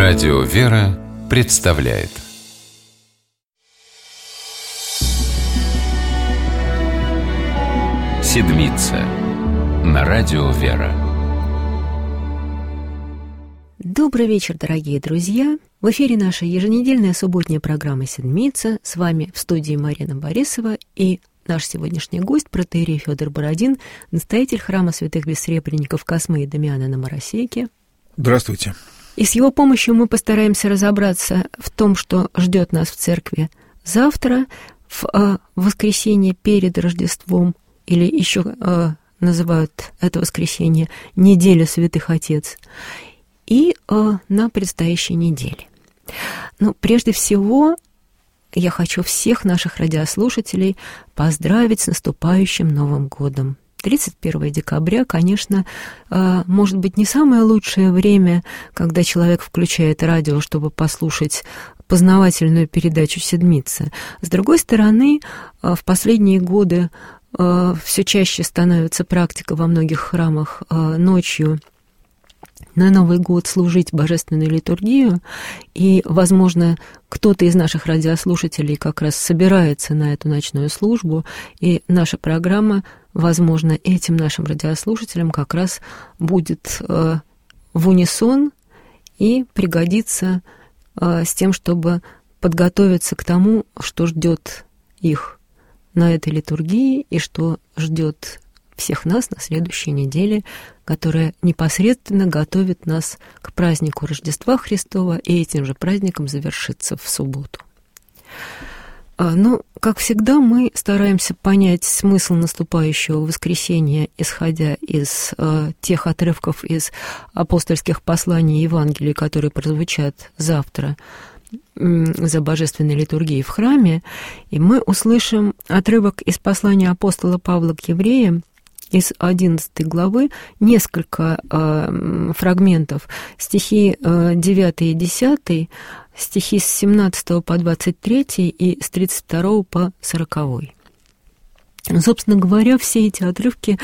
Радио «Вера» представляет «Седмица» на Радио «Вера». Добрый вечер, дорогие друзья! В эфире наша еженедельная субботняя программа «Седмица». С вами в студии Марина Борисова и наш сегодняшний гость, протоиерей Фёдор Бородин, настоятель храма святых бессребренников Космы и Дамиана на Моросейке. Здравствуйте. И с его помощью мы постараемся разобраться в том, что ждет нас в церкви завтра, в воскресенье перед Рождеством, или еще называют это воскресенье «Неделя святых Отец», и на предстоящей неделе. Но прежде всего я хочу всех наших радиослушателей поздравить с наступающим Новым годом. 31 декабря, конечно, может быть не самое лучшее время, когда человек включает радио, чтобы послушать познавательную передачу «Седмица». С другой стороны, в последние годы все чаще становится практика во многих храмах ночью на Новый год служить божественную литургию, и, возможно, кто-то из наших радиослушателей как раз собирается на эту ночную службу, и наша программа, возможно, этим нашим радиослушателям как раз будет в унисон и пригодится с тем, чтобы подготовиться к тому, что ждет их на этой литургии и что ждет всех нас на следующей неделе, которая непосредственно готовит нас к празднику Рождества Христова и этим же праздником завершится в субботу. Но, как всегда, мы стараемся понять смысл наступающего воскресенья, исходя из тех отрывков из апостольских посланий и Евангелий, которые прозвучат завтра за божественной литургией в храме. И мы услышим отрывок из послания апостола Павла к евреям, из 11 главы, несколько фрагментов, стихи 9 и 10, стихи с 17 по 23 и с 32 по 40. Собственно говоря, все эти отрывки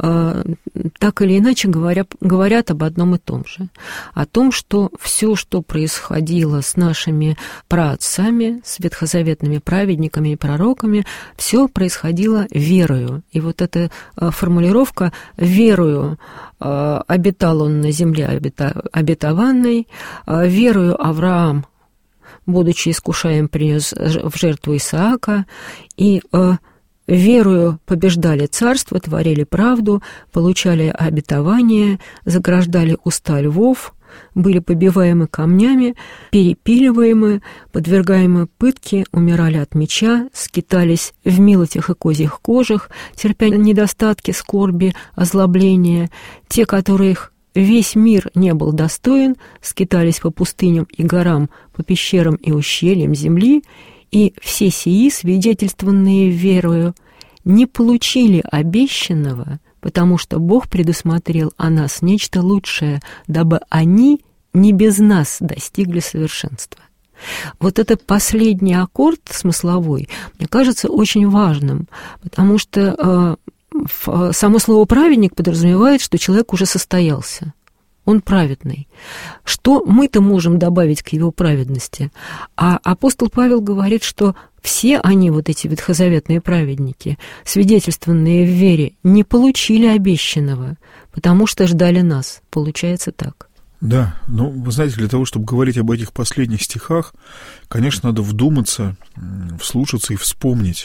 так или иначе говорят об одном и том же. О том, что все, что происходило с нашими праотцами, с ветхозаветными праведниками и пророками, все происходило верою. И вот эта формулировка «верою обитал он на земле обетованной», «верою Авраам, будучи искушаем, принес в жертву Исаака», и «верою побеждали царство, творили правду, получали обетование, заграждали уста львов, были побиваемы камнями, перепиливаемы, подвергаемы пытке, умирали от меча, скитались в милотях и козьих кожах, терпя недостатки, скорби, озлобления. Те, которых весь мир не был достоин, скитались по пустыням и горам, по пещерам и ущельям земли, и все сии, свидетельствованные верою, не получили обещанного, потому что Бог предусмотрел о нас нечто лучшее, дабы они не без нас достигли совершенства». Вот этот последний аккорд смысловой, мне кажется, очень важным, потому что само слово «праведник» подразумевает, что человек уже состоялся. Он праведный. Что мы-то можем добавить к его праведности? А апостол Павел говорит, что все они, вот эти ветхозаветные праведники, свидетельствованные в вере, не получили обещанного, потому что ждали нас. Получается так. Да, вы знаете, для того, чтобы говорить об этих последних стихах, конечно, надо вдуматься, вслушаться и вспомнить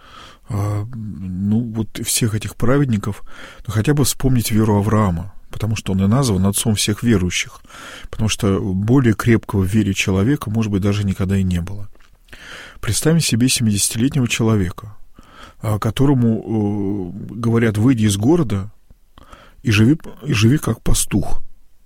всех этих праведников, хотя бы вспомнить веру Авраама, потому что он и назван отцом всех верующих, потому что более крепкого в вере человека, может быть, даже никогда и не было. Представим себе 70-летнего человека, которому говорят: выйди из города и живи как пастух.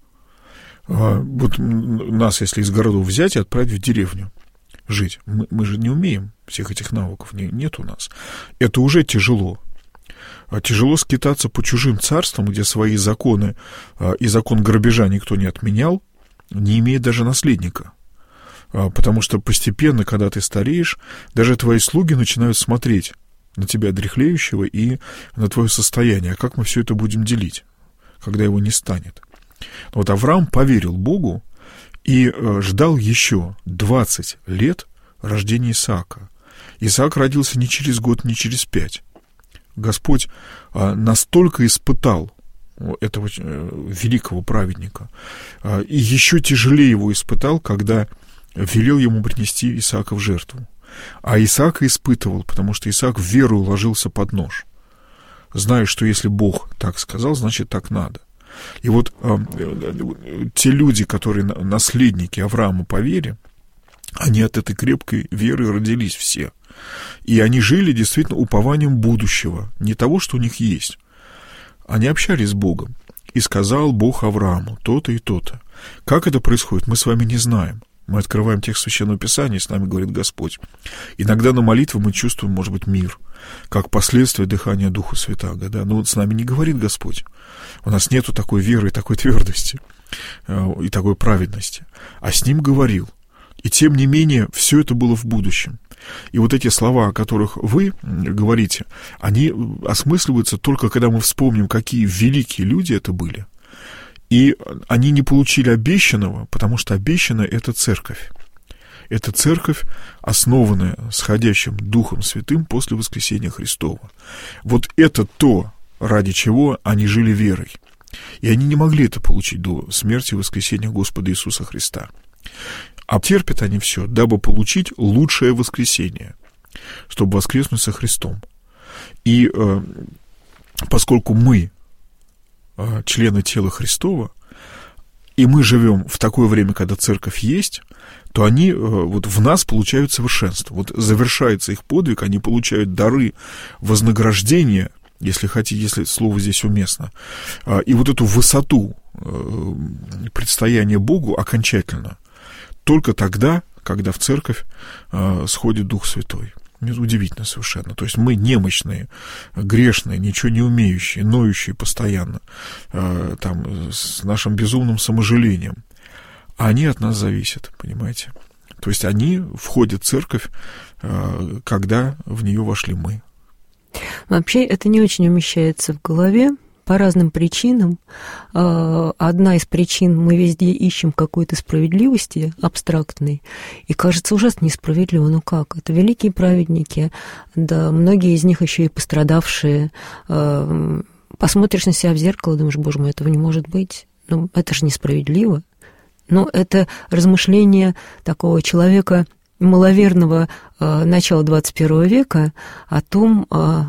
Вот нас, если из городов взять и отправить в деревню жить, мы же не умеем всех этих навыков, нет у нас. Это уже тяжело. Тяжело скитаться по чужим царствам, где свои законы и закон грабежа никто не отменял, не имея даже наследника. Потому что постепенно, когда ты стареешь, даже твои слуги начинают смотреть на тебя, дряхлеющего, и на твое состояние. А как мы все это будем делить, когда его не станет? Вот Авраам поверил Богу и ждал еще 20 лет рождения Исаака. Исаак родился не через год, не через 5. Господь настолько испытал этого великого праведника, и еще тяжелее его испытал, когда велел ему принести Исаака в жертву. А Исаака испытывал, потому что Исаак в веру уложился под нож, зная, что если Бог так сказал, значит так надо. И вот те люди, которые наследники Авраама по вере, они от этой крепкой веры родились все. И они жили действительно упованием будущего, не того, что у них есть. Они общались с Богом. И сказал Бог Аврааму то-то и то-то. Как это происходит, мы с вами не знаем. Мы открываем текст Священного Писания, и с нами говорит Господь. Иногда на молитву мы чувствуем, может быть, мир, как последствие дыхания Духа Святаго. Да? Но вот с нами не говорит Господь. У нас нету такой веры и такой твердости, и такой праведности. А с Ним говорил. И тем не менее, все это было в будущем. И вот эти слова, о которых вы говорите, они осмысливаются только когда мы вспомним, какие великие люди это были. И они не получили обещанного, потому что обещанное — это церковь. Это церковь, основанная сходящим Духом Святым после воскресения Христова. Вот это то, ради чего они жили верой. И они не могли это получить до смерти и воскресения Господа Иисуса Христа. А терпят они все, дабы получить лучшее воскресение, чтобы воскреснуть со Христом. И поскольку мы члены тела Христова, и мы живем в такое время, когда церковь есть, то они вот в нас получают совершенство. Вот завершается их подвиг, они получают дары вознаграждения, если хотите, если слово здесь уместно, и вот эту высоту предстояния Богу окончательно только тогда, когда в церковь сходит Дух Святой. Это удивительно совершенно. То есть мы немощные, грешные, ничего не умеющие, ноющие постоянно, там, с нашим безумным саможалением. А они от нас зависят, понимаете? То есть они входят в церковь, когда в нее вошли мы. Вообще это не очень умещается в голове. По разным причинам. Одна из причин — мы везде ищем какой-то справедливости абстрактной, и кажется ужасно несправедливо. Ну как? Это великие праведники, да, многие из них еще и пострадавшие. Посмотришь на себя в зеркало, думаешь, боже мой, этого не может быть. Ну, это же несправедливо. Но это размышление такого человека маловерного начала 21 века о том,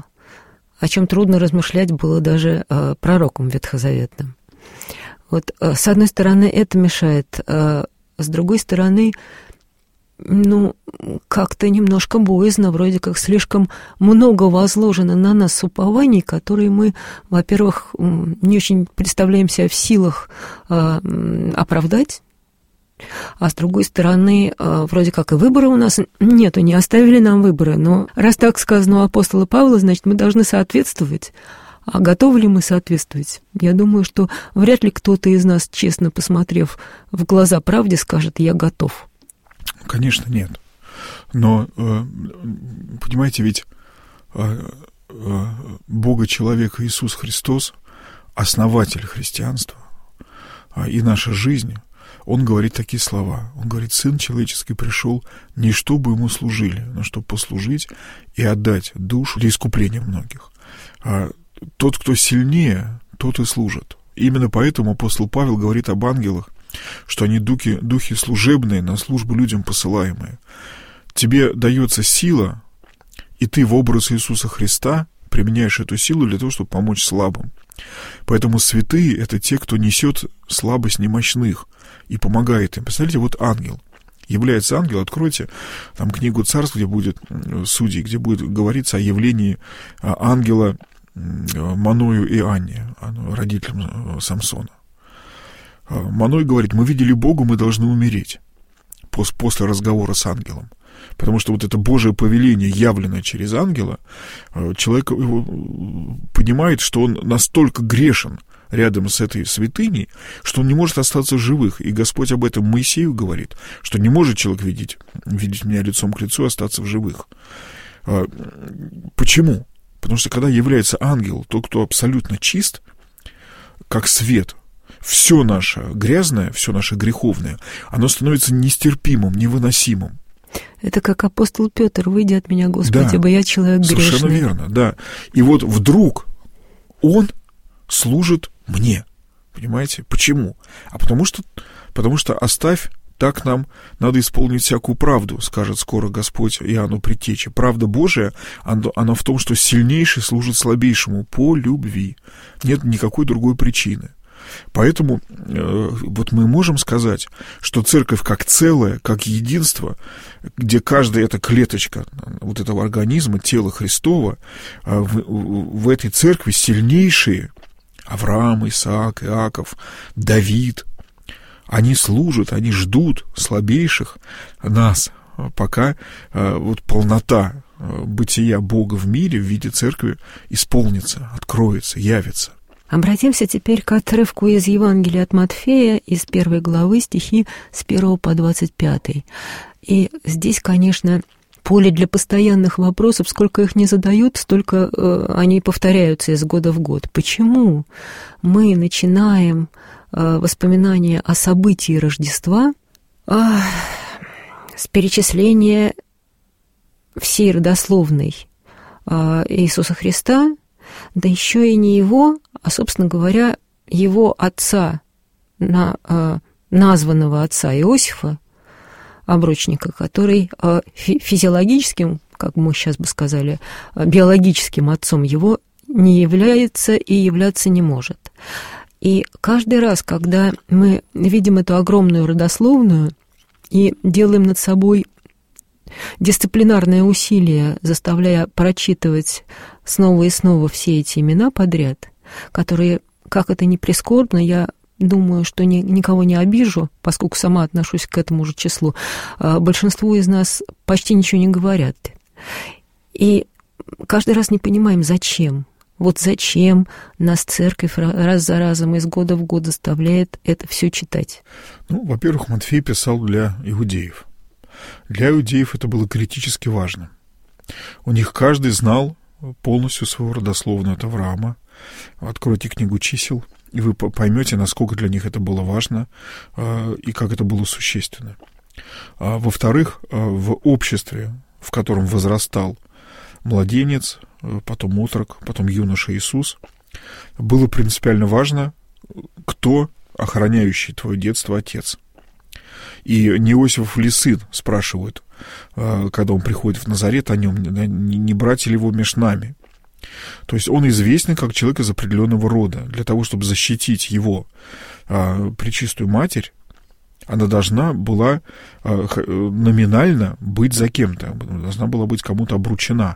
о чем трудно размышлять было даже пророкам ветхозаветным. Вот, с одной стороны, это мешает, с другой стороны, ну, как-то немножко боязно, вроде как слишком много возложено на нас упований, которые мы, во-первых, не очень представляем себя в силах оправдать, а с другой стороны, вроде как и выбора у нас нету, не оставили нам выбора. Но раз так сказано у апостола Павла, значит, мы должны соответствовать. А готовы ли мы соответствовать? Я думаю, что вряд ли кто-то из нас, честно посмотрев в глаза правде, скажет: «Я готов». Конечно, нет. Но, понимаете, ведь Бога-человек Иисус Христос, основатель христианства, и наша жизнь, Он говорит такие слова. Он говорит: Сын человеческий пришел не чтобы ему служили, но чтобы послужить и отдать душу для искупления многих. А тот, кто сильнее, тот и служит. Именно поэтому апостол Павел говорит об ангелах, что они духи служебные, на службу людям посылаемые. Тебе дается сила, и ты в образ Иисуса Христа применяешь эту силу для того, чтобы помочь слабым. Поэтому святые — это те, кто несет слабость немощных и помогает им. Представляете, вот ангел. Является ангел, откройте там книгу Царств, где будет Судей, где будет говориться о явлении ангела Маною и Анне, родителям Самсона. Маной говорит: мы видели Бога, мы должны умереть после разговора с ангелом. Потому что вот это Божие повеление, явленное через ангела, человек понимает, что он настолько грешен рядом с этой святыней, что он не может остаться в живых. И Господь об этом Моисею говорит, что не может человек видеть меня лицом к лицу и остаться в живых. Почему? Потому что когда является ангел, тот, кто абсолютно чист, как свет, все наше грязное, все наше греховное, оно становится нестерпимым, невыносимым. Это как апостол Петр: «Выйди от меня, Господи, ибо я человек грешный». Совершенно верно, да. И вот вдруг он служит мне. Понимаете? Почему? Потому что оставь, так нам надо исполнить всякую правду, скажет скоро Господь Иоанну Предтече. Правда Божия, она в том, что сильнейший служит слабейшему по любви. Нет никакой другой причины. Поэтому вот мы можем сказать, что церковь как целое, как единство, где каждая эта клеточка вот этого организма, тела Христова, в этой церкви сильнейшие Авраам, Исаак, Иаков, Давид, они служат, они ждут слабейших нас, пока вот полнота бытия Бога в мире в виде церкви исполнится, откроется, явится. Обратимся теперь к отрывку из Евангелия от Матфея, из 1 главы, стихи с 1 по 25. И здесь, конечно, поле для постоянных вопросов. Сколько их не задают, столько они повторяются из года в год. Почему мы начинаем воспоминания о событии Рождества с перечисления всей родословной Иисуса Христа, да еще и не его, а, собственно говоря, его отца, названного отца Иосифа, обручника, который физиологическим, как мы сейчас бы сказали, биологическим отцом его не является и являться не может. И каждый раз, когда мы видим эту огромную родословную и делаем над собой дисциплинарное усилие, заставляя прочитывать снова и снова все эти имена подряд, которые, как это ни прискорбно, я думаю, что никого не обижу, поскольку сама отношусь к этому же числу, большинству из нас почти ничего не говорят. И каждый раз не понимаем, зачем. Вот зачем нас церковь раз за разом из года в год заставляет это все читать? Ну, во-первых, Матфей писал для иудеев. Для иудеев это было критически важно. У них каждый знал полностью своего родословного от Авраама. Откройте книгу чисел, и вы поймете, насколько для них это было важно и как это было существенно. Во-вторых, в обществе, в котором возрастал младенец, потом отрок, потом юноша Иисус, было принципиально важно, кто охраняющий твое детство отец. И не Иосиф ли сын, спрашивают, когда он приходит в Назарет, о нем, не брать ли его меж нами. То есть он известен как человек из определенного рода. Для того, чтобы защитить его пречистую матерь, она должна была номинально быть за кем-то, должна была быть кому-то обручена.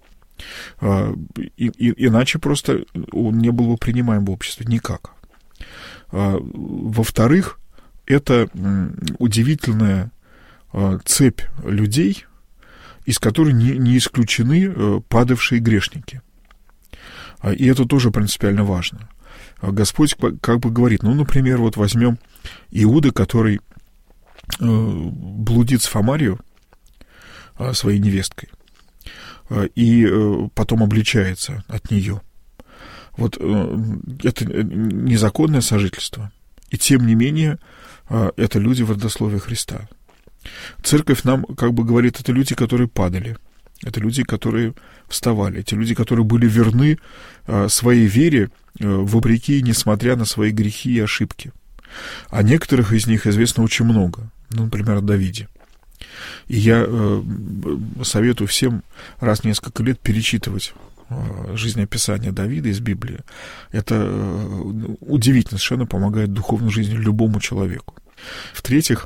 Иначе просто он не был бы принимаем в обществе никак. Во-вторых, это удивительная цепь людей, из которой не исключены падавшие грешники. И это тоже принципиально важно. Господь как бы говорит, ну, например, вот возьмем Иуда, который блудит с Фомарью, своей невесткой, и потом обличается от нее. Вот это незаконное сожительство. И тем не менее, это люди в родословии Христа. Церковь нам как бы говорит, это люди, которые падали, это люди, которые вставали, эти люди, которые были верны своей вере, вопреки, несмотря на свои грехи и ошибки. А некоторых из них известно очень много, ну, например, о Давиде. И я советую всем раз в несколько лет перечитывать жизнеописание Давида из Библии. Это удивительно, совершенно помогает духовной жизни любому человеку. В-третьих,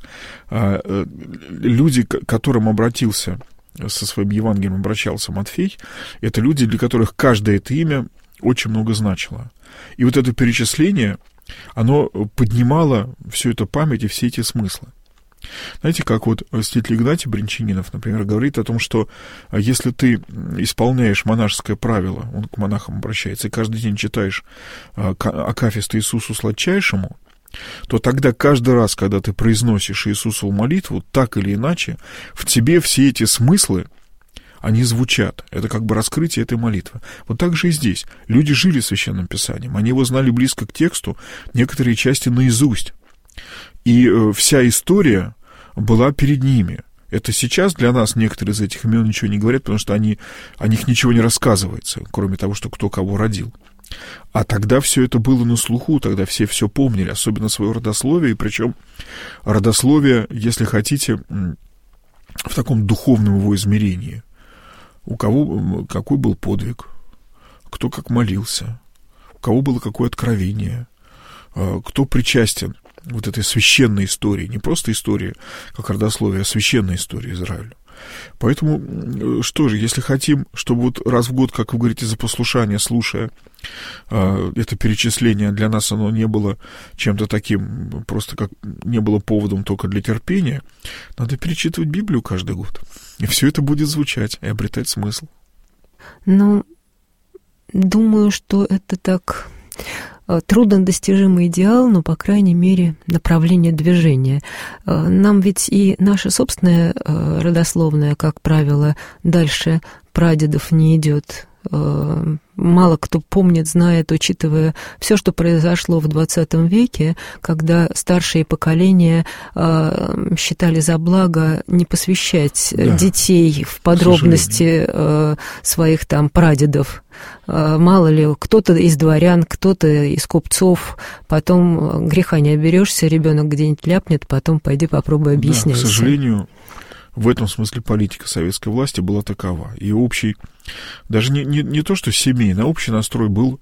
люди, к которым обратился со своим Евангелием, обращался Матфей, это люди, для которых каждое это имя очень много значило. И вот это перечисление, оно поднимало всю эту память и все эти смыслы. Знаете, как вот святитель Игнатий Брянчанинов, например, говорит о том, что если ты исполняешь монашеское правило, он к монахам обращается, и каждый день читаешь акафист Иисусу Сладчайшему, то тогда каждый раз, когда ты произносишь Иисусову молитву, так или иначе, в тебе все эти смыслы, они звучат. Это как бы раскрытие этой молитвы. Вот так же и здесь. Люди жили Священным Писанием, они его знали близко к тексту, некоторые части наизусть. И вся история была перед ними. Это сейчас для нас некоторые из этих имен ничего не говорят, потому что о них ничего не рассказывается, кроме того, что кто кого родил. А тогда все это было на слуху, тогда все помнили, особенно свое родословие, и причем родословие, если хотите, в таком духовном его измерении. У кого какой был подвиг, кто как молился, у кого было какое откровение, кто причастен вот этой священной истории, не просто истории, как родословие, а священной истории Израиля. Поэтому, что же, если хотим, чтобы вот раз в год, как вы говорите, за послушание, слушая это перечисление, для нас оно не было чем-то таким, просто как не было поводом только для терпения, надо перечитывать Библию каждый год. И все это будет звучать и обретать смысл. Ну, думаю, что это так труднодостижимый идеал, но, по крайней мере, направление движения. Нам ведь и наша собственная родословная, как правило, дальше прадедов не идет. Мало кто помнит, знает, учитывая все, что произошло в XX веке, когда старшие поколения считали за благо не посвящать детей в подробности своих там прадедов. Мало ли, кто-то из дворян, кто-то из купцов, потом греха не оберешься, ребенок где-нибудь ляпнет, потом пойди попробуй объясняйся. Да, к сожалению, в этом смысле политика советской власти была такова. И общий, даже не то, что семейный, а общий настрой был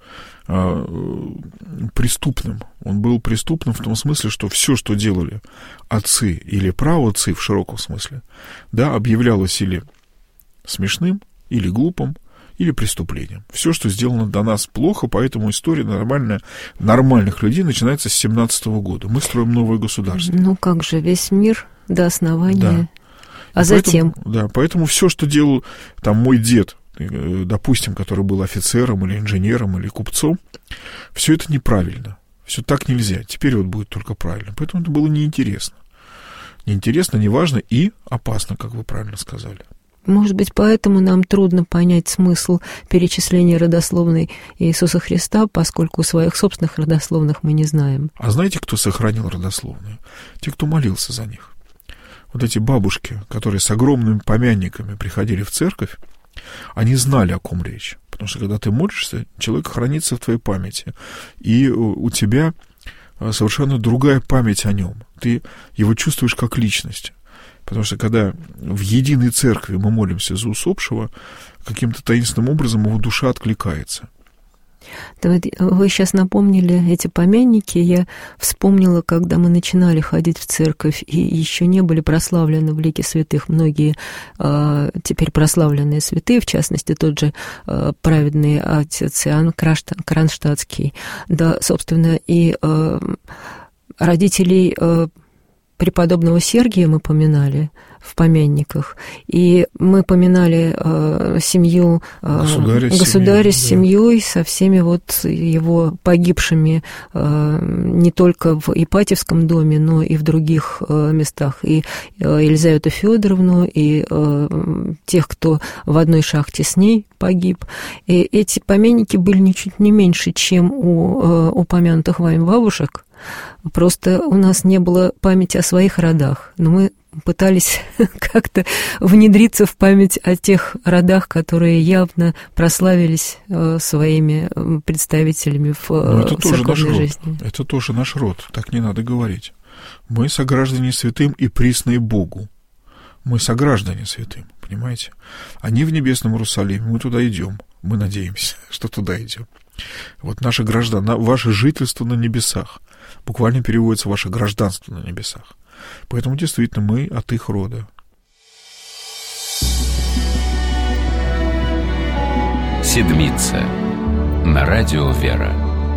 преступным. Он был преступным в том смысле, что все, что делали отцы или праотцы в широком смысле, да, объявлялось или смешным, или глупым, или преступлением. Все, что сделано до нас, плохо, поэтому история нормальных людей начинается с 17 года. Мы строим новое государство. Ну как же, весь мир до основания... Да. А затем? Поэтому все, что делал там мой дед, допустим, который был офицером или инженером или купцом, все это неправильно. Все так нельзя. Теперь вот будет только правильно. Поэтому это было неинтересно. Неинтересно, неважно и опасно, как вы правильно сказали. Может быть, поэтому нам трудно понять смысл перечисления родословной Иисуса Христа, поскольку своих собственных родословных мы не знаем. А знаете, кто сохранил родословную? Те, кто молился за них. Вот эти бабушки, которые с огромными помянниками приходили в церковь, они знали, о ком речь. Потому что, когда ты молишься, человек хранится в твоей памяти. И у тебя совершенно другая память о нем. Ты его чувствуешь как личность. Потому что, когда в единой церкви мы молимся за усопшего, каким-то таинственным образом его душа откликается. Вы сейчас напомнили эти помянники. Я вспомнила, когда мы начинали ходить в церковь, и еще не были прославлены в лике святых многие теперь прославленные святые, в частности, тот же праведный отец Иоанн Кронштадтский. Да, собственно, и родителей преподобного Сергия мы поминали в помянниках, и мы поминали семью государя с семьей, со всеми вот его погибшими не только в Ипатьевском доме, но и в других местах, и Елизавету Федоровну, и тех, кто в одной шахте с ней погиб. И эти помянники были ничуть не меньше, чем у упомянутых вами бабушек. Просто у нас не было памяти о своих родах, но мы пытались как-то внедриться в память о тех родах, которые явно прославились своими представителями в церковной жизни. Это тоже наш род, так не надо говорить. Мы сограждане святым и присные Богу. Мы сограждане святым, понимаете? Они в небесном Иерусалиме, мы туда идем, мы надеемся, что туда идем. Вот наше ваше жительство на небесах. Буквально переводится ваше гражданство на небесах. Поэтому действительно мы от их рода. Седмица на радио «Вера».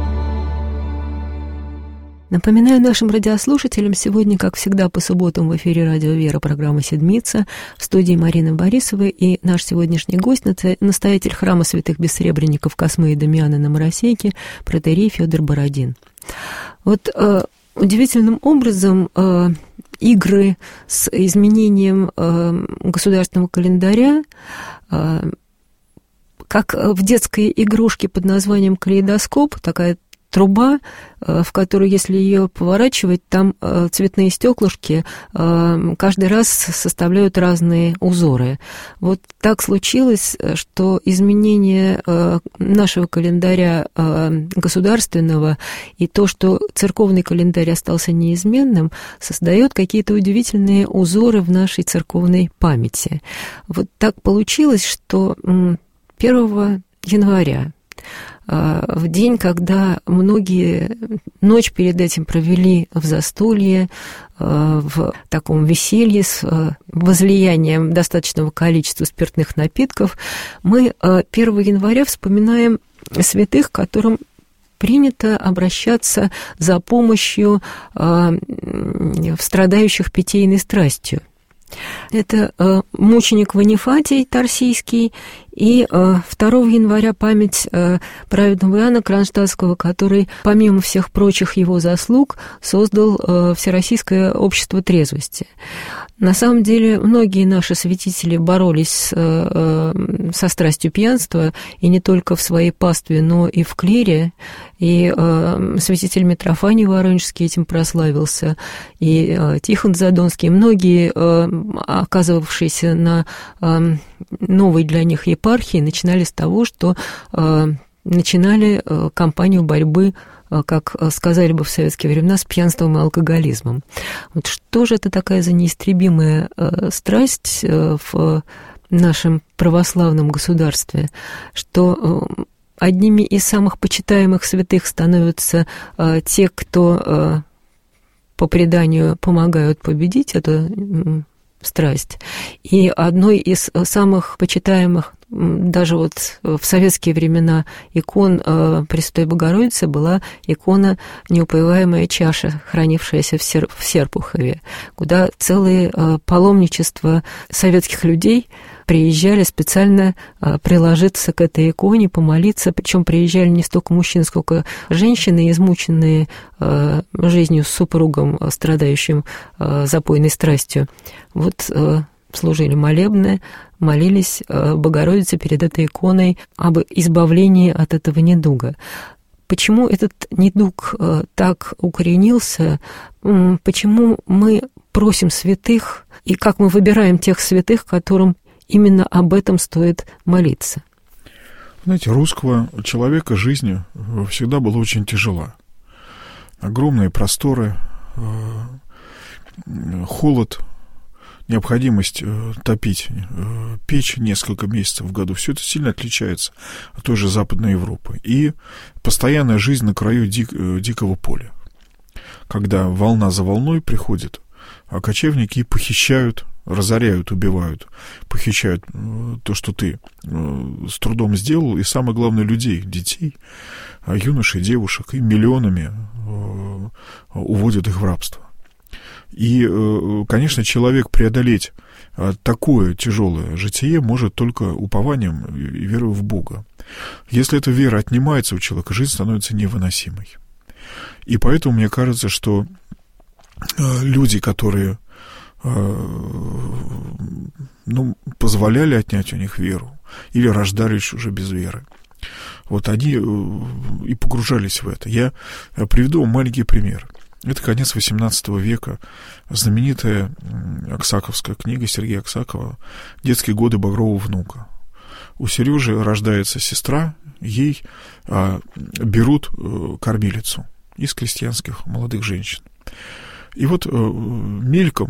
Напоминаю нашим радиослушателям, сегодня, как всегда, по субботам в эфире радио «Вера» программа «Седмица», в студии Марины Борисовой, и наш сегодняшний гость, настоятель храма святых бессребренников Космы и Дамиана на Моросейке, протоиерей Фёдор Бородин. Вот удивительным образом игры с изменением государственного календаря как в детской игрушке под названием калейдоскоп, такая труба, в которую, если ее поворачивать, там цветные стеклышки каждый раз составляют разные узоры. Вот так случилось, что изменение нашего календаря государственного и то, что церковный календарь остался неизменным, создает какие-то удивительные узоры в нашей церковной памяти. Вот так получилось, что 1 января, в день, когда многие ночь перед этим провели в застолье, в таком веселье с возлиянием достаточного количества спиртных напитков, мы 1 января вспоминаем святых, которым принято обращаться за помощью в страдающих питейной страстью. Это мученик Ванифатий Тарсийский и 2 января память праведного Иоанна Кронштадтского, который, помимо всех прочих его заслуг, создал Всероссийское общество трезвости. На самом деле, многие наши святители боролись со страстью пьянства, и не только в своей пастве, но и в клире. И святитель Митрофаний Воронежский этим прославился, и Тихон Задонский, многие, оказывавшиеся на новой для них епархии, начинали с того, что начинали кампанию борьбы, как сказали бы в советские времена, с пьянством и алкоголизмом. Вот что же это такая за неистребимая страсть в нашем православном государстве, что одними из самых почитаемых святых становятся те, кто по преданию помогают победить эту страсть. И одной из самых почитаемых даже вот в советские времена икон Пресвятой Богородицы была икона «Неупоеваемая чаша», хранившаяся в Серпухове, куда целые паломничества советских людей приезжали специально приложиться к этой иконе, помолиться, причем приезжали не столько мужчины, сколько женщины, измученные жизнью с супругом, страдающим запойной страстью. Вот служили молебны, молились Богородице перед этой иконой об избавлении от этого недуга. Почему этот недуг так укоренился? Почему мы просим святых, и как мы выбираем тех святых, которым именно об этом стоит молиться? Знаете, русского человека жизнь всегда была очень тяжела. Огромные просторы, холод, необходимость топить печь несколько месяцев в году, все это сильно отличается от той же Западной Европы. И постоянная жизнь на краю дикого поля, когда волна за волной приходит, а кочевники похищают, разоряют, убивают, похищают то, что ты с трудом сделал, и самое главное, людей, детей, юношей, девушек, и миллионами уводят их в рабство. И, конечно, человек преодолеть такое тяжелое житие может только упованием и верой в Бога. Если эта вера отнимается у человека, жизнь становится невыносимой. И поэтому мне кажется, что люди, которые позволяли отнять у них веру или рождались уже без веры, вот они и погружались в это. Я приведу вам маленький пример. Это конец XVIII века, знаменитая аксаковская книга Сергея Аксакова «Детские годы Багрового внука». У Сережи рождается сестра, ей берут кормилицу из крестьянских молодых женщин. И вот мельком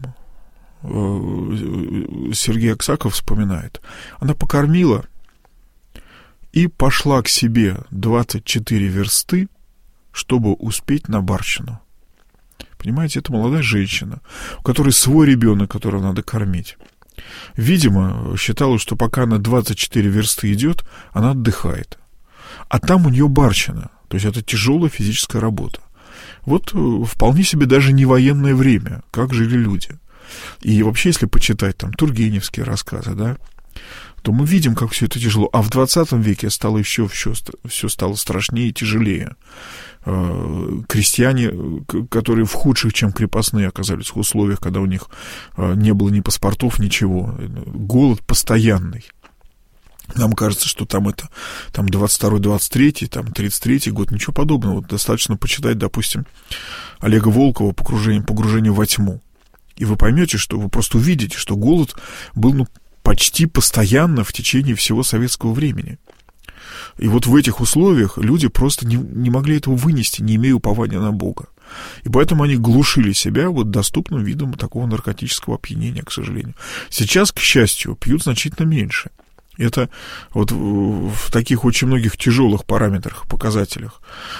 Сергей Аксаков вспоминает, она покормила и пошла к себе 24 версты, чтобы успеть на барщину. Понимаете, это молодая женщина, у которой свой ребенок, которого надо кормить. Видимо, считала, что пока она 24 версты идет, она отдыхает. А там у нее барщина, то есть это тяжелая физическая работа. Вот вполне себе даже не военное время, как жили люди. И вообще, если почитать там тургеневские рассказы, да, то мы видим, как все это тяжело. А в 20 веке стало еще все стало страшнее и тяжелее. Крестьяне, которые в худших, чем крепостные, оказались в условиях, когда у них не было ни паспортов, ничего. Голод постоянный. Нам кажется, что там 22-й, 23-й, там 33-й год, ничего подобного. Достаточно почитать, допустим, Олега Волкова «Погружение во тьму». И вы поймете, что вы просто увидите, что голод был почти постоянно в течение всего советского времени. И вот в этих условиях люди просто не могли этого вынести, не имея упования на Бога. И поэтому они глушили себя доступным видом такого наркотического опьянения, к сожалению. Сейчас, к счастью, пьют значительно меньше. Это в таких очень многих тяжелых параметрах, показателях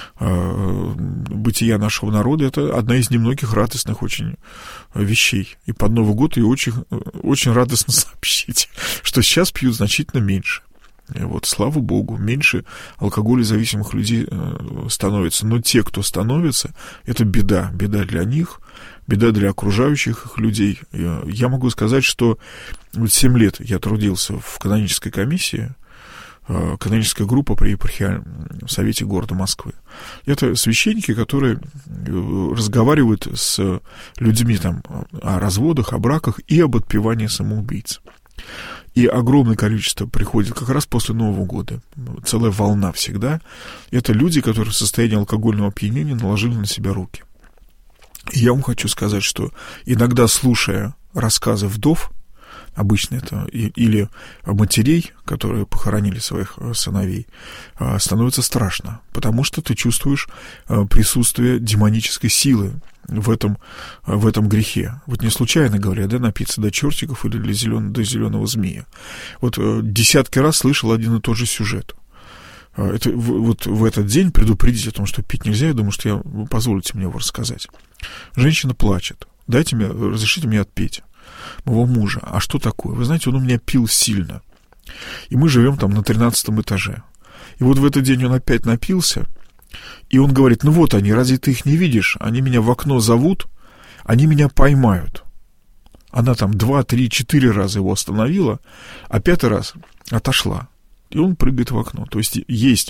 бытия нашего народа, это одна из немногих радостных очень вещей. И под Новый год ее очень, очень радостно сообщить, что сейчас пьют значительно меньше. Слава Богу, меньше алкоголезависимых людей становится. Но те, кто становится, это беда. Беда для них, беда для окружающих их людей. Я могу сказать, что 7 лет я трудился в канонической комиссии, каноническая группа при епархиальном совете города Москвы. Это священники, которые разговаривают с людьми о разводах, о браках и об отпевании самоубийц. И огромное количество приходит как раз после Нового года. Целая волна всегда. Это люди, которые в состоянии алкогольного опьянения наложили на себя руки. И я вам хочу сказать, что иногда, слушая рассказы вдов, обычно это или матерей, которые похоронили своих сыновей, становится страшно, потому что ты чувствуешь присутствие демонической силы в этом грехе. Не случайно говорят, напиться до чертиков или до зеленого змея. Десятки раз слышал один и тот же сюжет. Это в этот день предупредить о том, что пить нельзя, я думаю, что вы позволите мне его рассказать. Женщина плачет. Разрешите мне отпеть моего мужа. А что такое? Вы знаете, он у меня пил сильно. И мы живем на 13-м этаже. И в этот день он опять напился, и он говорит: они, разве ты их не видишь? Они меня в окно зовут, они меня поймают. Она 2, 3, 4 раза его остановила, а 5-й раз отошла. И он прыгает в окно. То есть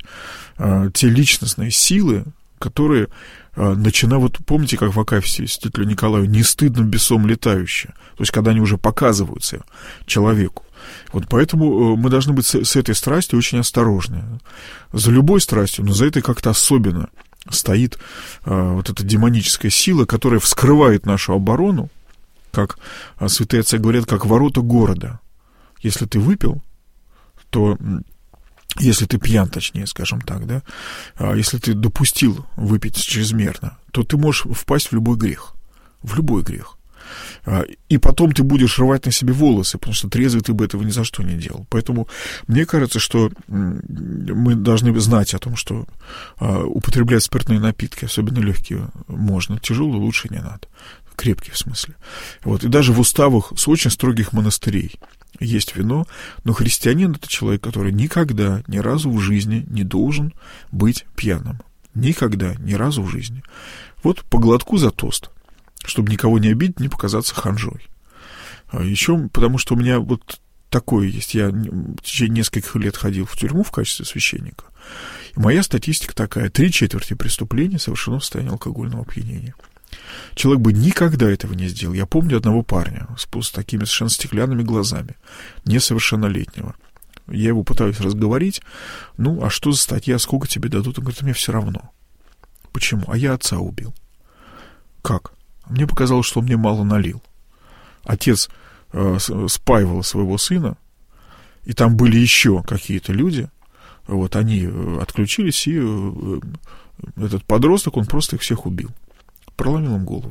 те личностные силы, которые начинают, помните, как в Акафисте святителю Николаю, не стыдно бесом летающее. То есть, когда они уже показываются человеку. Поэтому мы должны быть с этой страстью очень осторожны. За любой страстью, но за этой как-то особенно стоит эта демоническая сила, которая вскрывает нашу оборону, как святые отцы говорят, как ворота города. Если ты выпил, то... Если ты пьян, точнее, скажем так, если ты допустил выпить чрезмерно, то ты можешь впасть в любой грех. В любой грех. И потом ты будешь рвать на себе волосы, потому что трезвый ты бы этого ни за что не делал. Поэтому мне кажется, что мы должны знать о том, что употреблять спиртные напитки, особенно легкие, можно, тяжелые лучше не надо. Крепкие в смысле. И даже в уставах с очень строгих монастырей есть вино, но христианин — это человек, который никогда, ни разу в жизни не должен быть пьяным. Никогда, ни разу в жизни. По глотку за тост, чтобы никого не обидеть, не показаться ханжой. Еще потому, что у меня такое есть. Я в течение нескольких лет ходил в тюрьму в качестве священника. И моя статистика такая: 3/4 преступлений совершено в состоянии алкогольного опьянения. Человек бы никогда этого не сделал. Я помню одного парня с такими совершенно стеклянными глазами, несовершеннолетнего. Я его пытаюсь разговорить. А что за статья, сколько тебе дадут? Он говорит: мне все равно. Почему? А я отца убил. Как? Мне показалось, что он мне мало налил. Отец спаивал своего сына, и там были еще какие-то люди. Они отключились, и этот подросток, он просто их всех убил. Проломил им голову.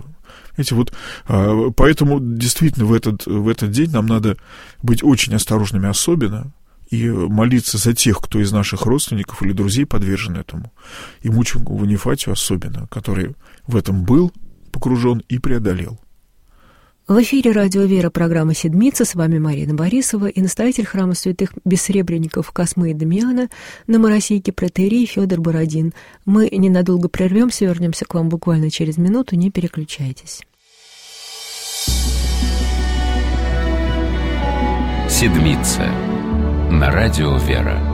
Поэтому действительно в этот день нам надо быть очень осторожными особенно и молиться за тех, кто из наших родственников или друзей подвержен этому. И мученику Ванифатию особенно, который в этом был погружен и преодолел. В эфире «Радио Вера», программа «Седмица». С вами Марина Борисова и настоятель храма святых бессребренников Космы и Дамиана на Моросейке протоиерей Федор Бородин. Мы ненадолго прервемся, вернемся к вам буквально через минуту, не переключайтесь. «Седмица» на «Радио Вера».